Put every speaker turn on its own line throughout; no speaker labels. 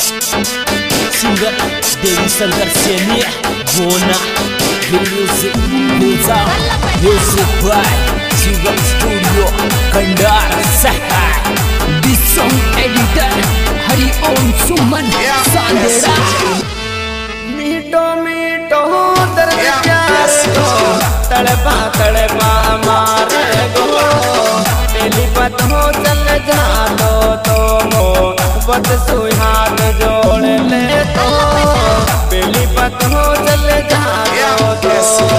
Singer देवी शंकर सेनी बोना music by singer studio कंडार Sahay this song editor Hari Om Suman सांदेड़ा।
मीठो मीठो दर्द प्यार को तड़पा तड़पा मारे गो पहली बात हो चल जा तो मोहब्बत सुई हाथ जोड़ ले तो पहली बात हो चल जा तो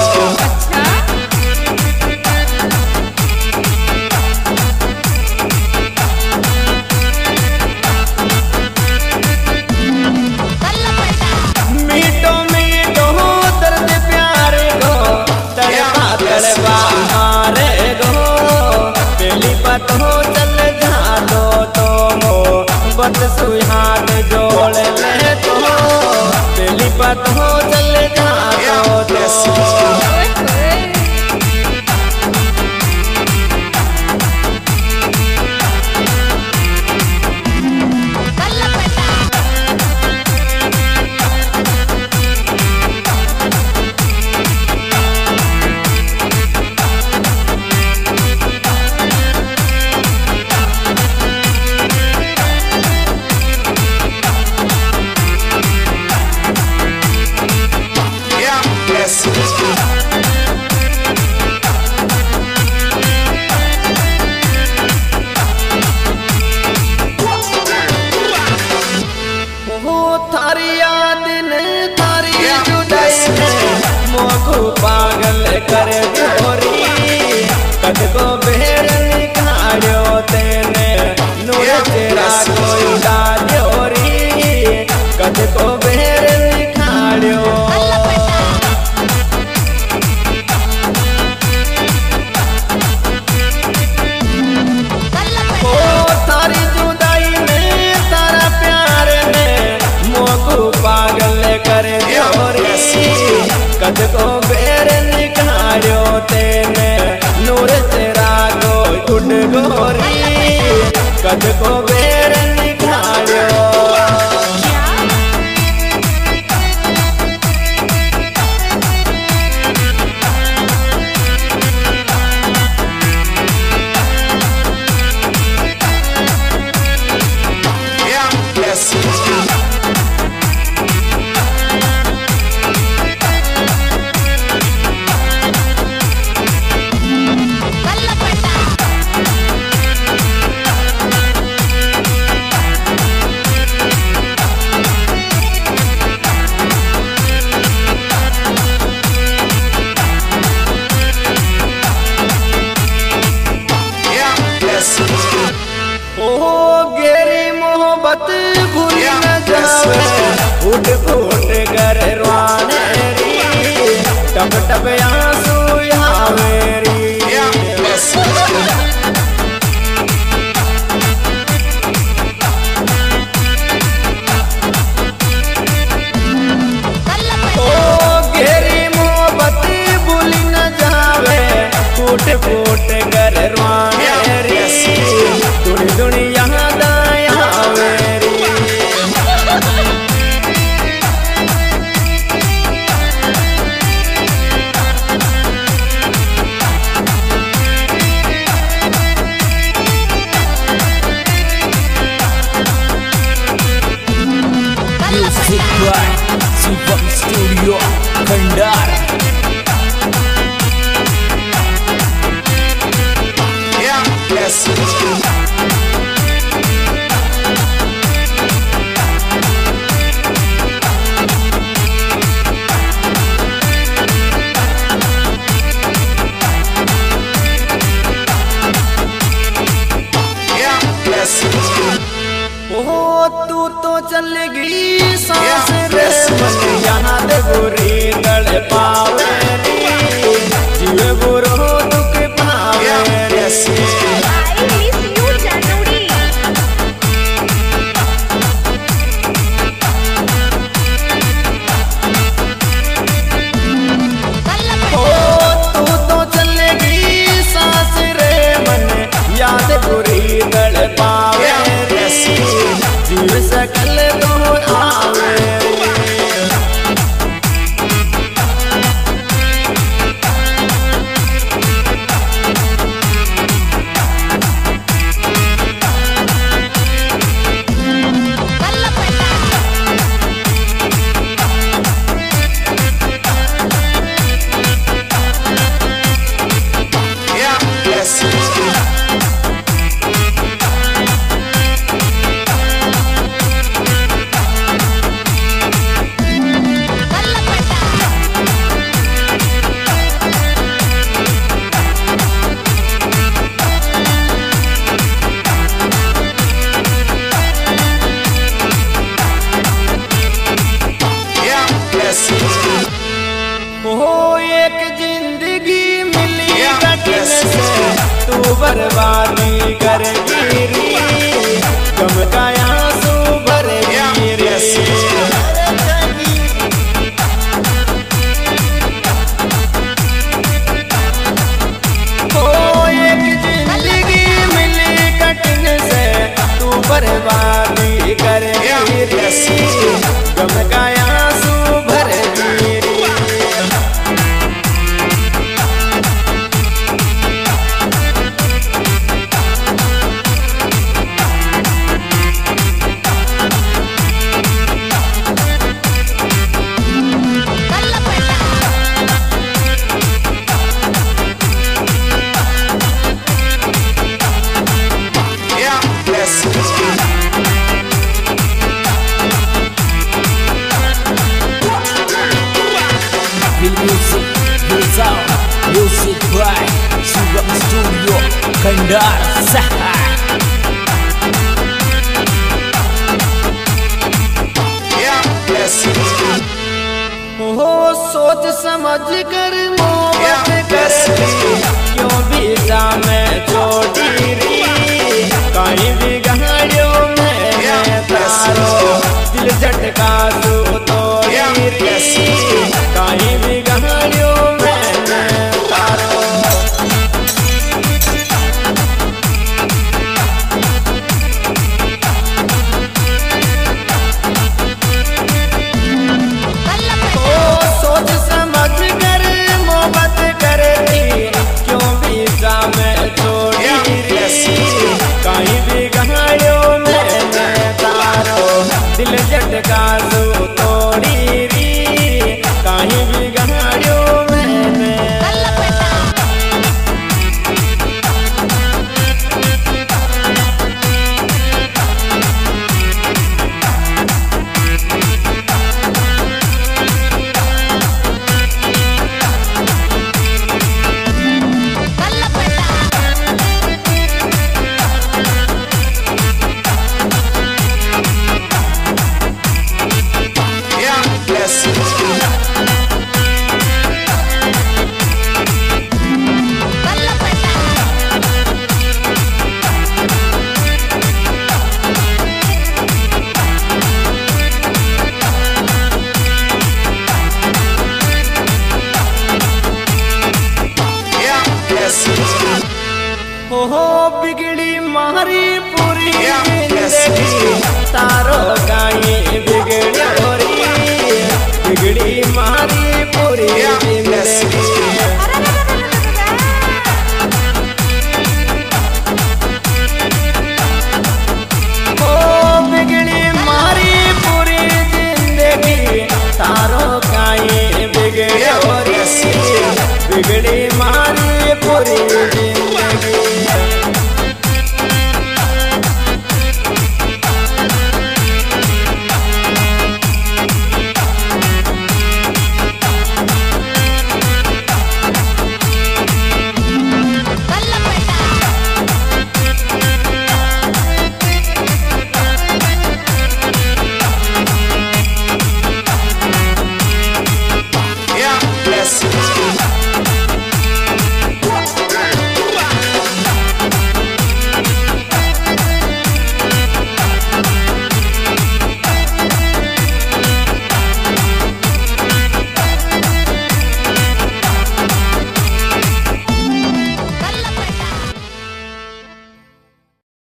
हो चल जा तो मोहब्बत सुई हाथ जोड़ ले तो पहली बात हो चल जा तो पागल कर गोरी कद को बेर निकालो तेने नूर तेरा कोई डालोरी कद को बेर निकालो ओ तारी जुदाई में तारा प्यार में मोको पागल कर गोरी कद को बेर निकालो तेने नूर तेरा कोई उड़ गोरी कद को बेर निकालो भूल न जावे उठ फूट कर रोने री टप टप आंसू आवे री ओ गेरी मोहब्बत भूल न जावे फूट फूट कर रोने री दुनी दुनी यहाँ
सिंगर स्टूडियो कंडार।
ओ तू तो चल गई सांस रे मन यहाँ दे गोरी तड़ पावे जीवे बुरो दुख पावे ओ तू तो चल गई सांस रे मन याद गोरी तड़ पावे जीव सकल तो बर्बादी कर गिरी गम का आंसू भर गिरी हो एक जिंदगी मिली कठिन से तू बर्बादी कर गिरी गम का आंसू भर गिरी
Music by Sugam Studio Kandar Sahar.
हो सोच समझ कर मोहब्बत करती क्यों बीजा में छोड़ी री कहीं भी गहरियों में तारो दिल झटका तू तोड़ी री कहीं भी गहरियों में तारो सोच समझ कर मोहब्बत करती क्यों बीजा में छोड़ी कहीं भी गहरियों में तारो दिल झटका तू तोड़ी